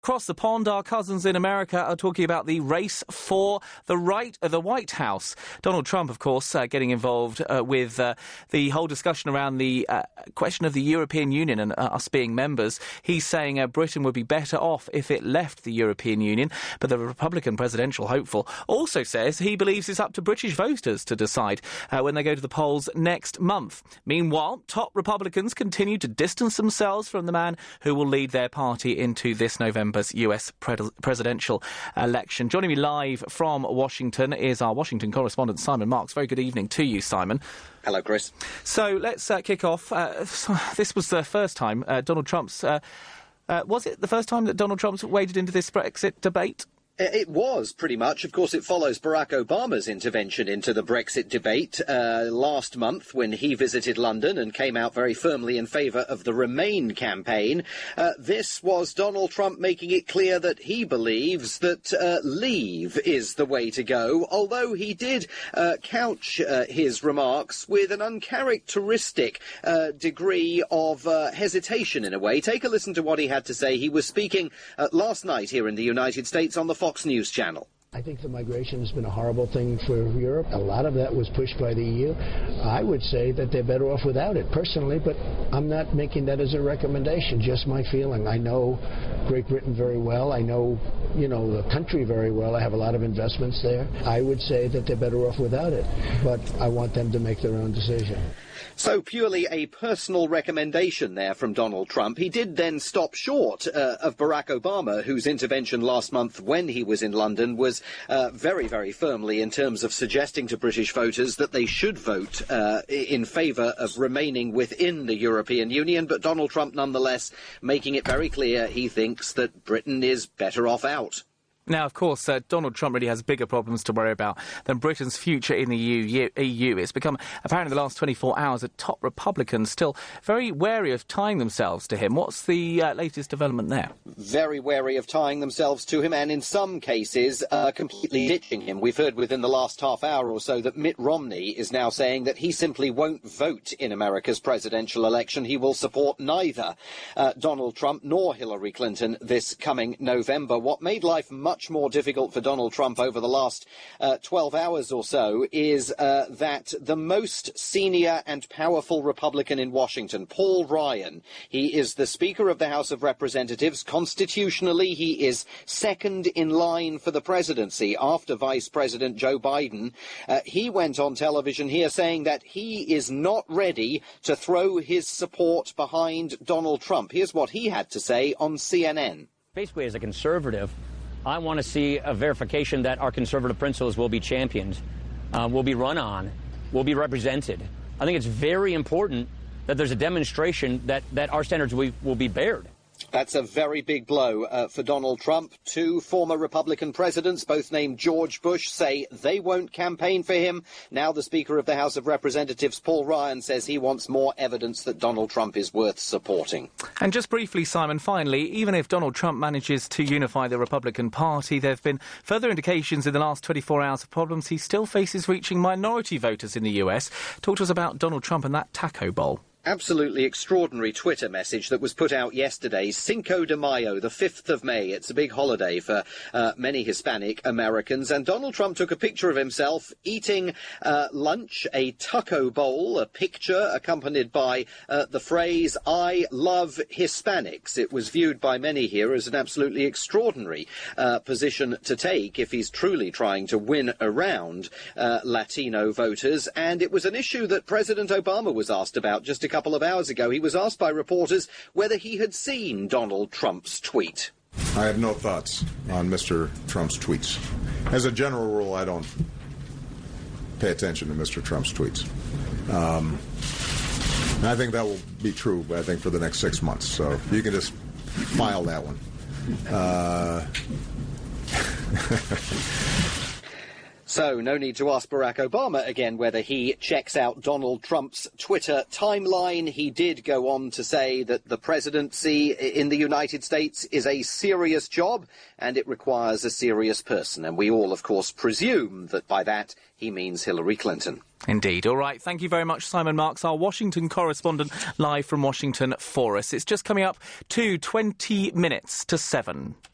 Across the pond, our cousins in America are talking about the race for the White House. Donald Trump, of course, getting involved with the whole discussion around the question of the European Union and us being members. He's saying Britain would be better off if it left the European Union. But the Republican presidential hopeful also says he believes it's up to British voters to decide when they go to the polls next month. Meanwhile, top Republicans continue to distance themselves from the man who will lead their party into this November's US presidential election. Joining me live from Washington is our Washington correspondent, Simon Marks. Very good evening to you, Simon. Hello, Chris. So let's kick off. This was the first time Donald Trump's... was it the first time that Donald Trump's waded into this Brexit debate? It was, pretty much. Of course, it follows Barack Obama's intervention into the Brexit debate last month when he visited London and came out very firmly in favour of the Remain campaign. This was Donald Trump making it clear that he believes that leave is the way to go, although he did couch his remarks with an uncharacteristic degree of hesitation, in a way. Take a listen to what he had to say. He was speaking last night here in the United States on the Fox News channel. I think the migration has been a horrible thing for Europe. A lot of that was pushed by the EU. I would say that they're better off without it, personally, but I'm not making that as a recommendation, just my feeling. I know Great Britain very well. I know, the country very well. I have a lot of investments there. I would say that they're better off without it, but I want them to make their own decision. So purely a personal recommendation there from Donald Trump. He did then stop short of Barack Obama, whose intervention last month when he was in London was very, very firmly in terms of suggesting to British voters that they should vote in favour of remaining within the European Union. But Donald Trump, nonetheless, making it very clear he thinks that Britain is better off out. Now, of course, Donald Trump really has bigger problems to worry about than Britain's future in the EU. It's become apparent in the last 24 hours that top Republicans still very wary of tying themselves to him. What's the latest development there? Very wary of tying themselves to him, and in some cases completely ditching him. We've heard within the last half hour or so that Mitt Romney is now saying that he simply won't vote in America's presidential election. He will support neither Donald Trump nor Hillary Clinton this coming November. What made life much more difficult for Donald Trump over the last 12 hours or so is that the most senior and powerful Republican in Washington, Paul Ryan, he is the Speaker of the House of Representatives. Constitutionally, he is second in line for the presidency after Vice President Joe Biden. He went on television here saying that he is not ready to throw his support behind Donald Trump. Here's what he had to say on CNN. Basically, as a conservative, I want to see a verification that our conservative principles will be championed, will be run on, will be represented. I think it's very important that there's a demonstration that our standards will be bared. That's a very big blow for Donald Trump. Two former Republican presidents, both named George Bush, say they won't campaign for him. Now the Speaker of the House of Representatives, Paul Ryan, says he wants more evidence that Donald Trump is worth supporting. And just briefly, Simon, finally, even if Donald Trump manages to unify the Republican Party, there have been further indications in the last 24 hours of problems he still faces reaching minority voters in the US. Talk to us about Donald Trump and that taco bowl. Absolutely extraordinary Twitter message that was put out yesterday. Cinco de Mayo, the 5th of May. It's a big holiday for many Hispanic Americans. And Donald Trump took a picture of himself eating lunch, a taco bowl, a picture accompanied by the phrase, "I love Hispanics." It was viewed by many here as an absolutely extraordinary position to take if he's truly trying to win around Latino voters. And it was an issue that President Obama was asked about just a couple of hours ago. He was asked by reporters whether he had seen Donald Trump's tweet. I have no thoughts on Mr. Trump's tweets. As a general rule, I don't pay attention to Mr. Trump's tweets. And I think that will be true, I think, for the next 6 months. So you can just file that one. So, no need to ask Barack Obama again whether he checks out Donald Trump's Twitter timeline. He did go on to say that the presidency in the United States is a serious job and it requires a serious person. And we all, of course, presume that by that he means Hillary Clinton. Indeed. All right. Thank you very much, Simon Marks, our Washington correspondent, live from Washington for us. It's just coming up to 20 minutes to 7.